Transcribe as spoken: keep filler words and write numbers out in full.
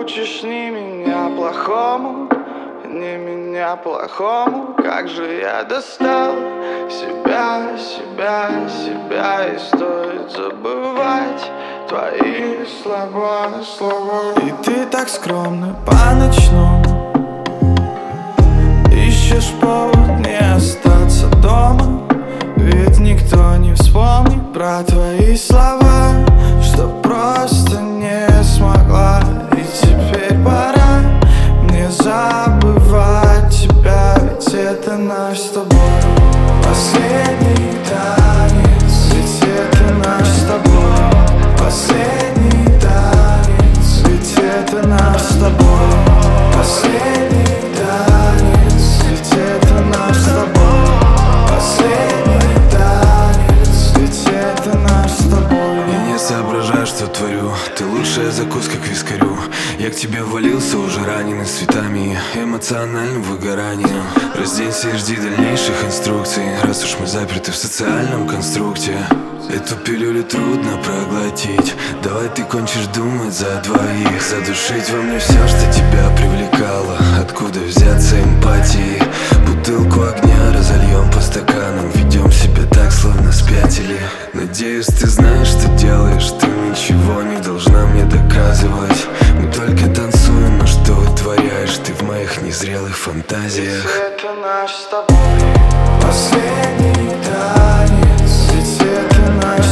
учишь не меня плохому, не меня плохому. Как же я достал себя, себя, себя. И стоит забывать твои слова, слова. И ты так скромно по-ночному ищешь повод не остаться дома. Ведь никто не вспомнит про твои слова, что просто не смогла. И теперь пора мне забывать тебя, ведь это наш с тобой последний танец. Ведь это наш с тобой последний танец. Ведь это наш с тобой последний танец. Ведь это наш с тобой последний танец. Ведь это наш с тобой. Я не соображаю, что творю. Ты лучшая закуска к вискарю. Я к тебе ввалился уже раненый цветами эмоциональным выгоранием. Разденься и жди дальнейших инструкций, раз уж мы заперты в социальном конструкте. Эту пилюлю трудно проглотить. Давай ты кончишь думать за двоих. Задушить во мне все, что тебя привлекало. Откуда взяться эмпатии? Бутылку огня разольем по стаканам. Ведем себя так, словно спятили. Надеюсь, ты знаешь, что делаешь. Ты ничего не должна мне доказывать. Мы только танцуем, но что вытворяешь ты в моих незрелых фантазиях? Ведь это наш с тобой последний танец. Ведь это наш